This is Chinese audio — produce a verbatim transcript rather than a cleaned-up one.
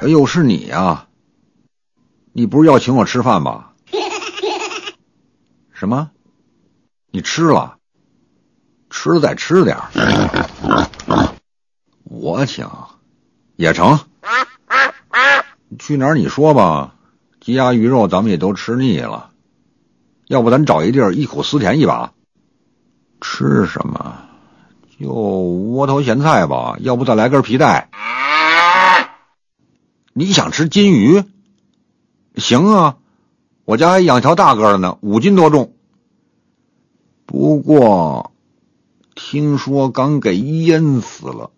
又是你啊，你不是要请我吃饭吧？什么？你吃了？吃了再吃点儿。我请也成，去哪儿你说吧，鸡鸭鱼肉咱们也都吃腻了，要不咱找一地儿忆苦思甜一把。吃什么？就窝头咸菜吧，要不再来根皮带。你想吃金鱼？行啊，我家还养条大个的呢，五斤多重。不过听说刚给淹死了。